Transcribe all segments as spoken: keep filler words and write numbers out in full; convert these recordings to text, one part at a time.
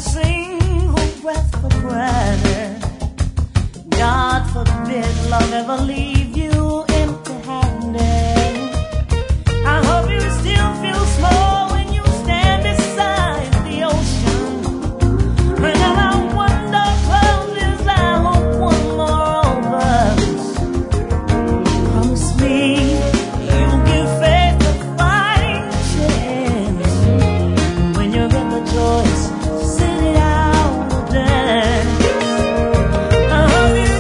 single breath for granted. God forbid love ever leave you empty-handed. I hope you still feel small when you stand beside the ocean. Whenever wonder closes, I hope one more opens. Promise me you'll give faith a fighting chance. When you get the choice, sit it out or dance. I hope you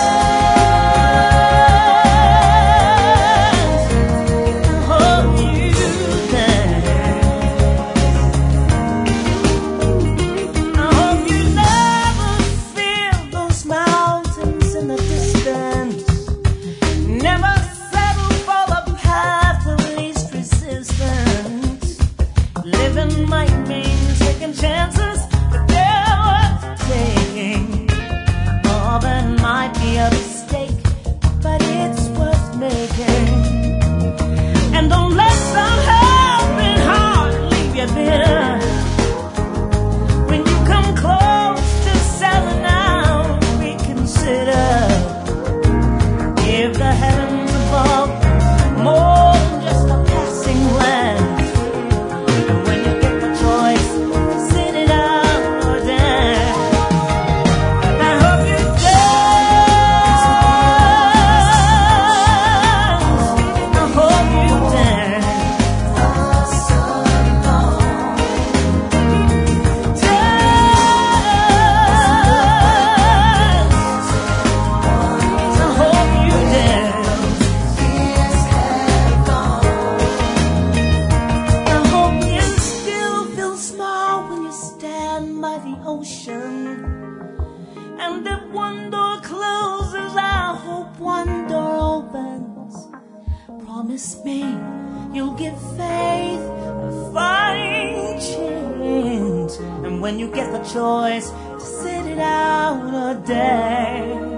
dance. I hope you dance. I hope you never feel those mountains in the distance. Never settle for the path of least resistance. Living might mean taking chances, but they're worth taking. All that might be a mistake, but it's worth making. And don't let some helping heart leave you bitter. When you come close to selling out, reconsider. Give the heavens above more than just a passing glance. And when you get the choice, sit it out or dance. I hope you dance. I hope you dance. Dance. I hope you dance. I hope you still feel small when you stand by the ocean. And if one door closes, I hope one door opens. Promise me you'll give faith a fighting chance. And when you get the choice, to sit it out a day.